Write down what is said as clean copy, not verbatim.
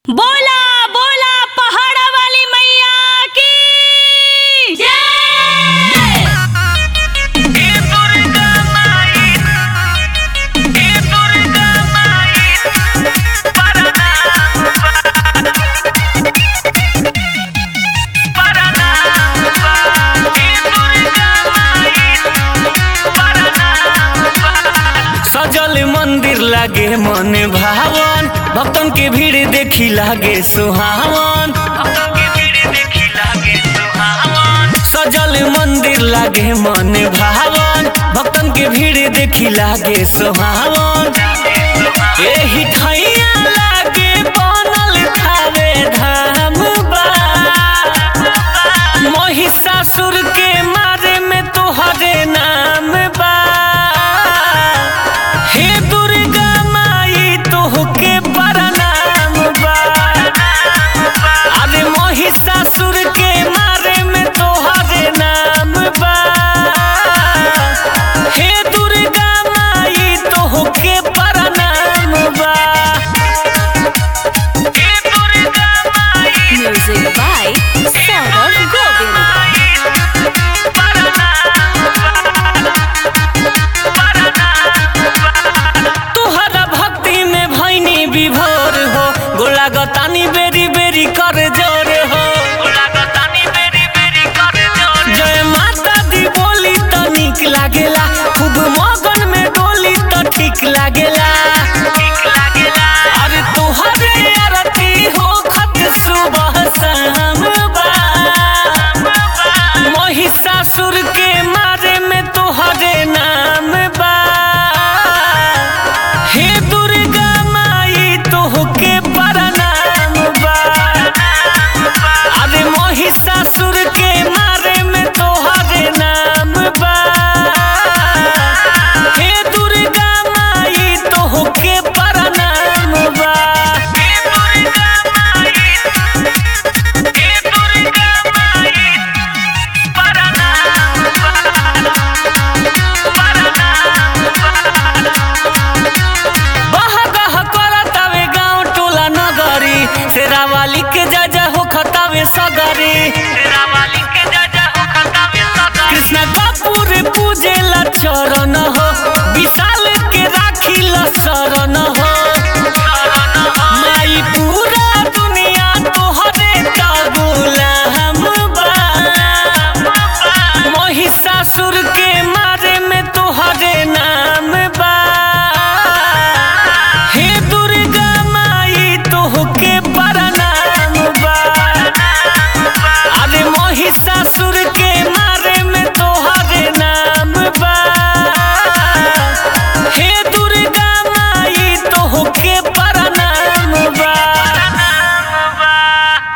बोला बोला पहाड़ा वाली मैया की जय। सजल मंदिर लागे मन भावन, भक्तन के भीड़ देखी लागे सुहावन। सजल मंदिर लागे मन भावन, भक्तन के भीड़ देखी लागे सुहावन। एही ठैया लागे बनल थावे धाम बा, महिषासुर के मारे में तोहरे नाम बा। हे दुर्गा माई तोहके प्रणाम बा, अरे महिषासुर के मारे में तोहरे नाम बा। हे दुर्गा माई तोहके प्रणाम बा। Music by Saurabh Govind. तुहरा भक्ति में भैनी विभोर हो, गोला गतानी बे